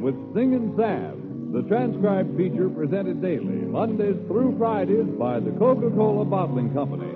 with Singin' Sam, the transcribed feature presented daily, Mondays through Fridays, by the Coca-Cola Bottling Company.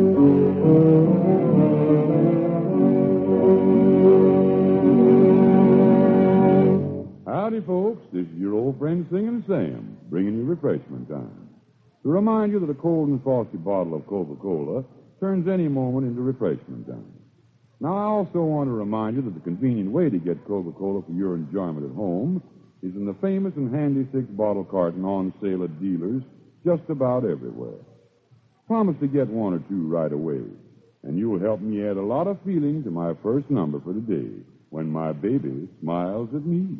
Howdy, folks. This is your old friend Singin' Sam, bringing you refreshment time. To remind you that a cold and frosty bottle of Coca-Cola turns any moment into refreshment time. Now, I also want to remind you that the convenient way to get Coca-Cola for your enjoyment at home is in the famous and handy 6-bottle carton on sale at dealers just about everywhere. Promise to get one or two right away, and you will help me add a lot of feeling to my first number for the day, When My Baby Smiles at Me.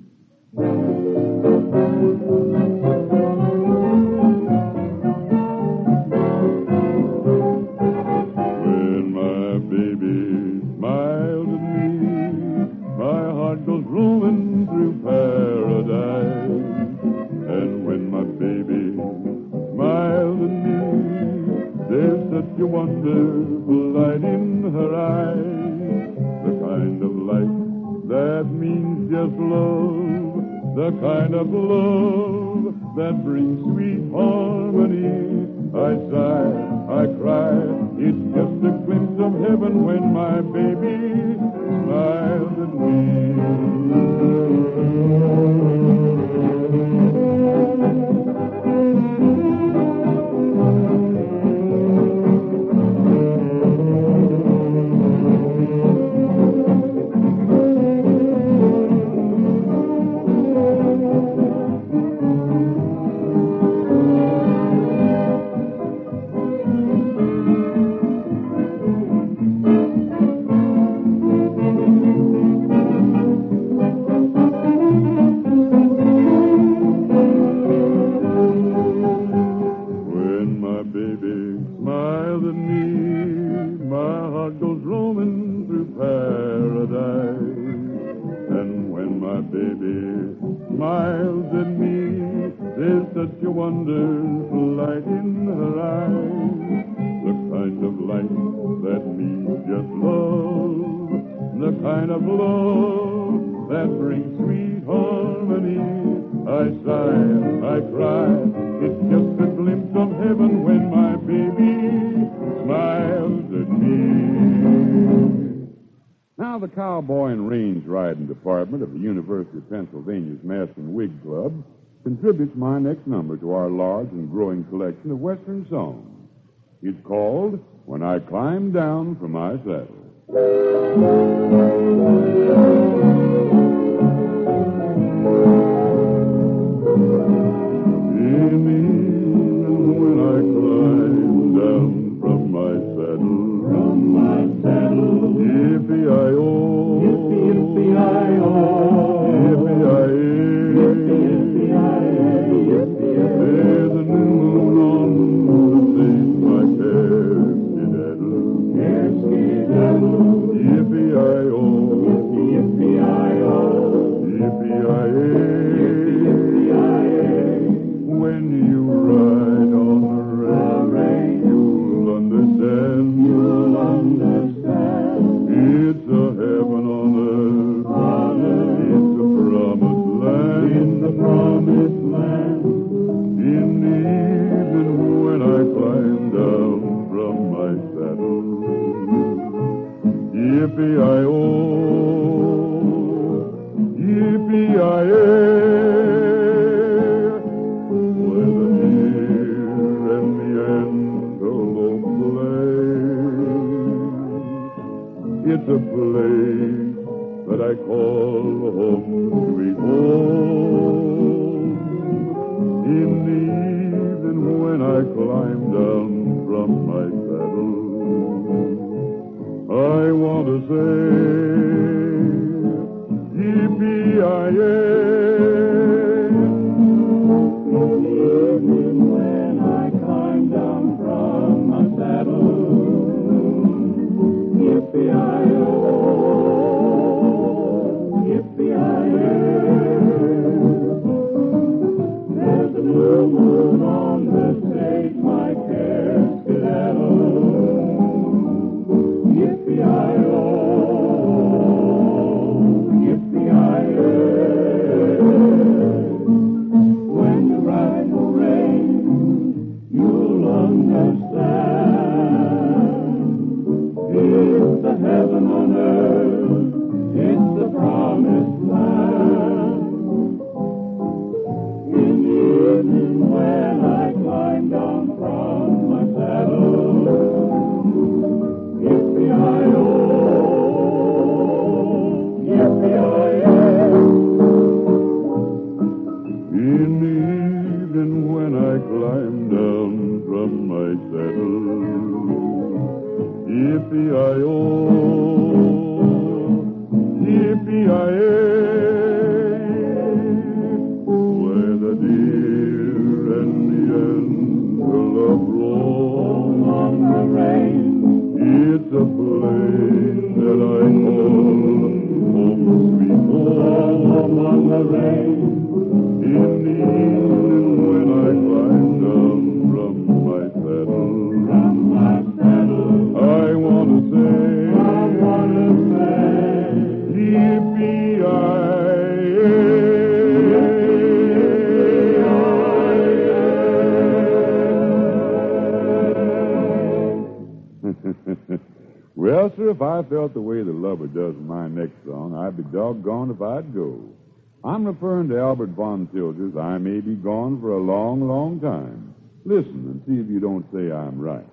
When my baby smiles at me, my heart goes roaming through paradise. And when my baby smiles at me, there's such a wonderful light in her eyes. The kind of light that means just love. The kind of love that brings sweet harmony. I sigh, I cry, it's just a glimpse of heaven when my baby smiles at me. The Cowboy and Range Riding Department of the University of Pennsylvania's Mask and Wig Club contributes my next number to our large and growing collection of Western songs. It's called When I Climb Down from My Saddle. When I climb down from my saddle, yippee-I-O, yippee-I-O, yippee-I-O, there's a new moon on the sea, my care-skedaddle, yippee-I-O, yippee-I-O, yippee-I-A, when you ride on the rain, you'll understand. It's a heaven on earth. It's a promised land. In the promised land. In the evening when I climb down from my saddle. Yippee-I-O, yippee-I-A. When the deer and the antelope play, it's a place that I call home, sweet home. In the evening when I climb down from my saddle, I want to say, yippee-I-A. When I climb down from my saddle, yippee-I-O, yippee-I-A. There's a blue moon on the stage, my care-skedaddle, yippee-I-O. climb down from my saddle. Yippee-I-O, yippee-I-ay, where the deer and the antelope roam on the range. It's a place that I call home, sweet home on the range. In the evening when I climb down from my saddle, I want to say, yippee-I-ay. Well, sir, if I felt the way the lover does in my next song, I'd be doggone if I'd go. I'm referring to Albert Von Tilger's I May Be Gone for a Long, Long Time. Listen and see if you don't say I'm right.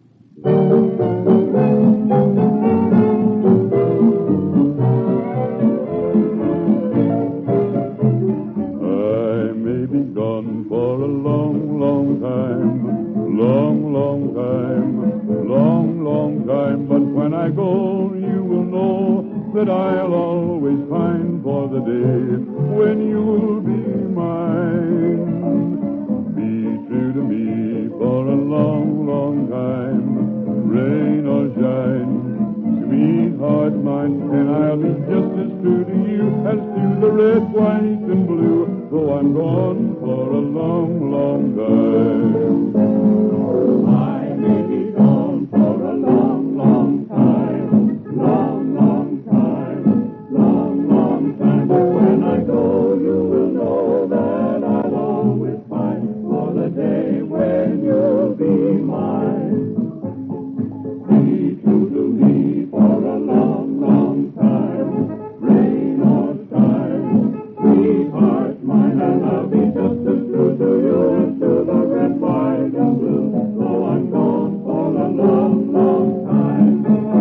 I may be gone for a long, long time, long, long time, long, long time, but when I go, you will know that I'll always pine for the day when you'll be mine. Be true to me for a long, long time, rain or shine, sweetheart mine, and I'll be just as true to you as to the red, white, and blue, though I'm gone for a long, long time. I may be gone for a long, long time, long, long time, long, long time, but when I go, you will know that I'll always pine for the day when you'll be mine. Be true to me for a long, long time, rain or shine, sweetheart mine, and I'll be just as true to you as to the red, white, and blue, though I'm gone for a long, long time.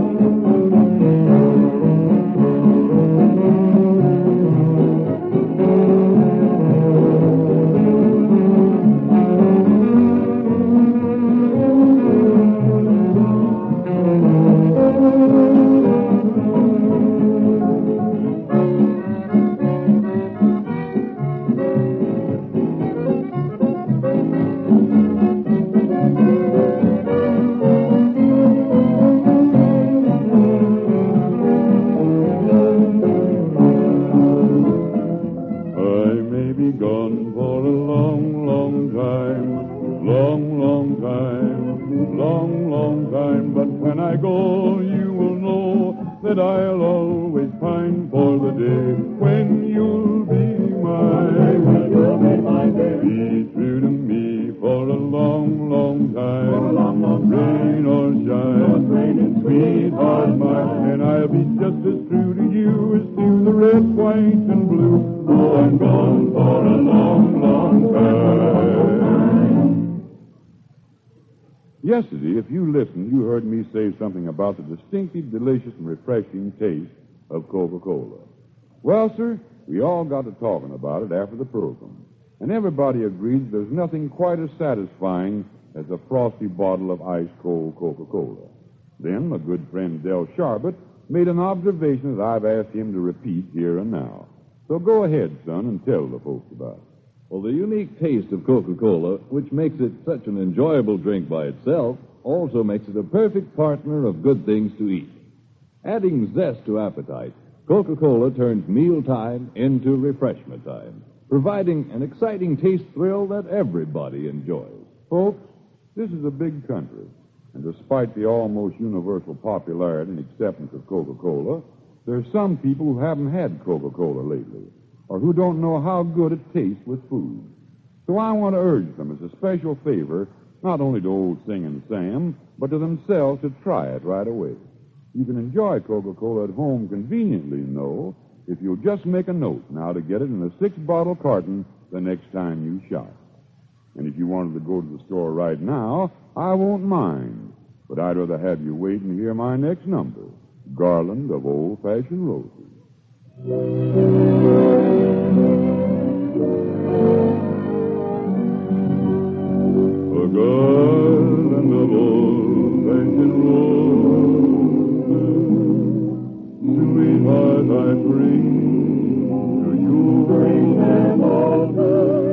I may be gone for a long, long time, long, long time, long, long time, but when I go, you will know that I'll always pine for the day when you'll be mine. Be true to me for a long, long time, rain or shine, sweetheart mine, and I'll be just as true to you as to the red, white, and blue, though I'm gone for a long, long time. Yesterday, if you listened, you heard me say something about the distinctive, delicious, and refreshing taste of Coca-Cola. Well, sir, we all got to talking about it after the program, and everybody agrees there's nothing quite as satisfying as a frosty bottle of ice-cold Coca-Cola. Then my good friend Del Sharbert made an observation that I've asked him to repeat here and now. So go ahead, son, and tell the folks about it. Well, the unique taste of Coca-Cola, which makes it such an enjoyable drink by itself, also makes it a perfect partner of good things to eat. Adding zest to appetite, Coca-Cola turns mealtime into refreshment time, providing an exciting taste thrill that everybody enjoys. Folks, this is a big country, and despite the almost universal popularity and acceptance of Coca-Cola, there's some people who haven't had Coca-Cola lately, or who don't know how good it tastes with food. So I want to urge them as a special favor, not only to old Singing Sam, but to themselves to try it right away. You can enjoy Coca-Cola at home conveniently, if you'll just make a note now to get it in a 6-bottle carton the next time you shop. And if you wanted to go to the store right now, I won't mind. But I'd rather have you wait and hear my next number, Garland of Old-Fashioned Roses. garland of old-fashioned roses, sweetheart, I bring to you. Bring them over.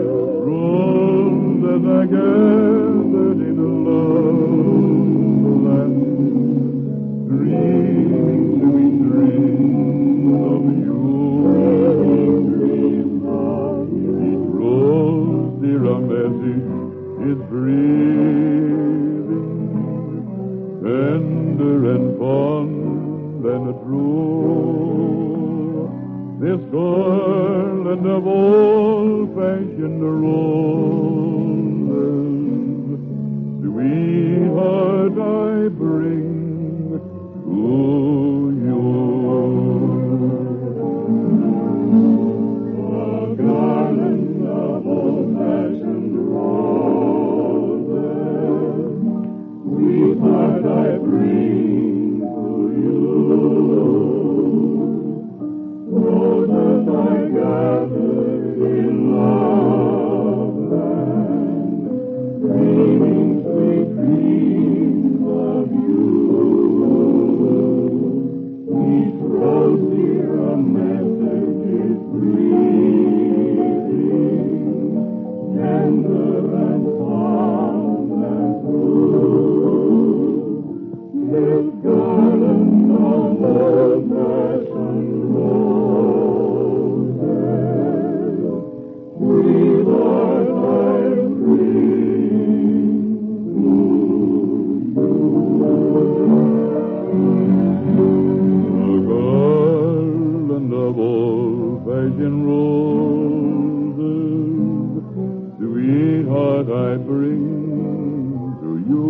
Roses I gathered in a loveland, dreaming sweet dreams of you. Each rose, dear message, is breathing, tender and fond and true. This garland of old-fashioned roses, sweetheart, I bring to you. A garland of old-fashioned roses, sweetheart, I bring to you. Roses I gathered in loveland, dreaming sweet dreams of you. Each rose here a message is breathing, tender and fond and true. This garland of old-fashioned roses, sweetheart, I bring to you. A garland of old-fashioned roses, sweetheart, I bring to you.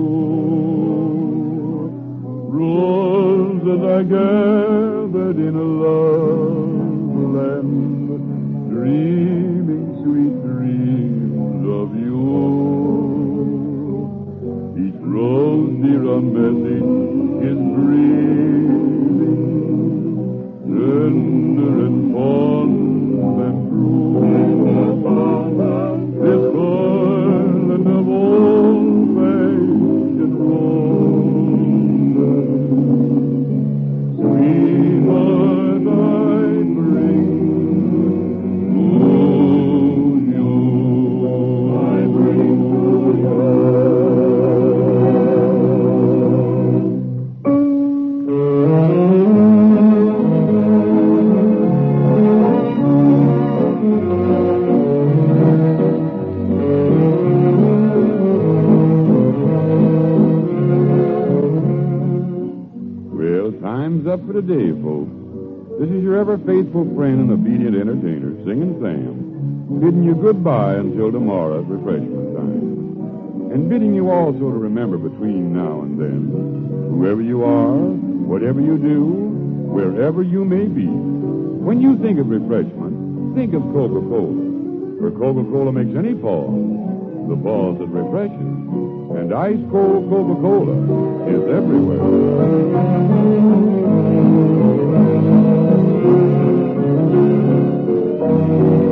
Roses I gathered in a loveland, dreaming sweet dreams of you. Each rose, dear, a message is breathing, tender and fond and true. This garland of old-fashioned roses, sweetheart, I bring to you. I bring to you. Well, time's up for today, folks. This is your ever-faithful friend and obedient entertainer, Singing Sam, bidding you goodbye until tomorrow at refreshment time. And bidding you also to remember between now and then, whoever you are, whatever you do, wherever you may be, when you think of refreshment, think of Coca-Cola. For Coca-Cola makes any pause the pause that refreshes. And ice-cold Coca-Cola is everywhere.